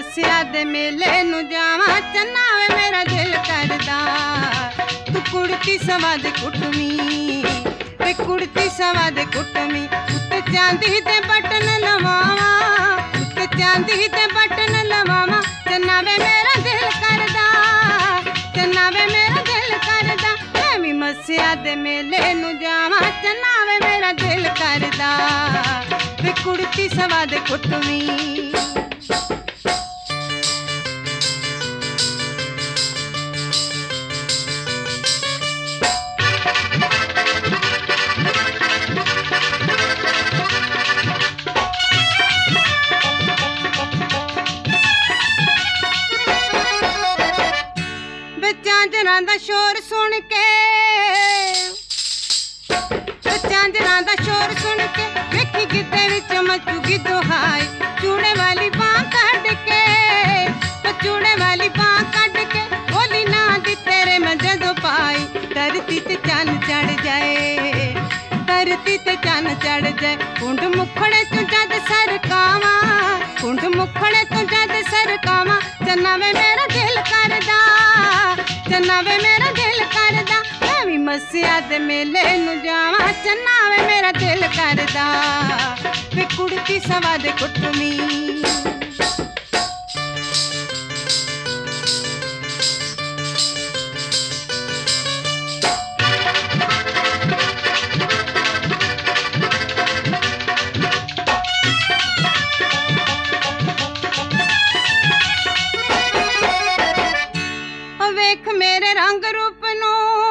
मस्सिया दे मेले नू जावां चन्ना वे मेरा दिल करदा। तू कुड़ती सवा दे कुटमी वे कुड़ती सवा दे कुटमी उत्ते चांदी दे बटन लवावा उत्ते चांदी दे बटन लवावा चन्ना वे मेरा दिल करदा चन्ना वे मेरा दिल करदा। मैं भी मस्सिया दे मेले नू जावां चन्ना वे मेरा दिल करदा वे कुड़ती सवा दे कुटमी। झांजरां दा शोर सुन के झांजरां दा शोर सुन के वेखी गिद्दे विच मचूगी दुहाई चूड़े वाली बांह कढ के चूड़े वाली बांह कढ के बोली ना दी तेरे मैं जदों पाई धरती ते चन चढ़ जाए धरती ते चन चढ़ जाए कुंड मुखड़े तू जद सरकावां कुंड मुखड़े तू जद सरकावां चन्ना वे मेरा दिल करदा चन्ना वे मेरा दिल करदा। मैं भी मस्सिया दे मेले नू जावां चन्ना वे मेरा दिल करदा वे कुड़ती सवा दे कुटमी। वेख मेरे रंग रूप नू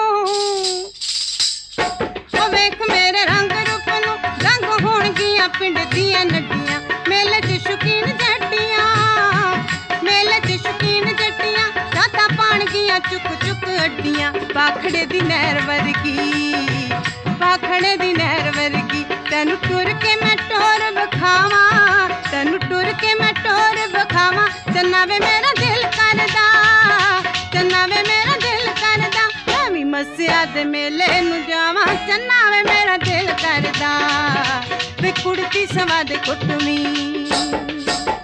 वेख मेरे रंग रूप नू रंग होणगियां पिंड दियां नड्डियां मेले च शौकीन जट्टियां मेले च शौकीन जट्टियां रातां पाणगियां चुक चुक अड्डियां भाखड़े दी नहर वर्गी भाखड़े दी नहर वर्गी तैनू टुर के मैं टोर विखावां तैनू टुर के मैं टोर विखावां चन्ना वे मेरा दिल करदा चन्ना वे मेरा दिल करदा। मैं भी मस्सिया दे मेले नू जावां चन्ना वे मेरा दिल करदा वे कुड़ती सवा दे कुटमी।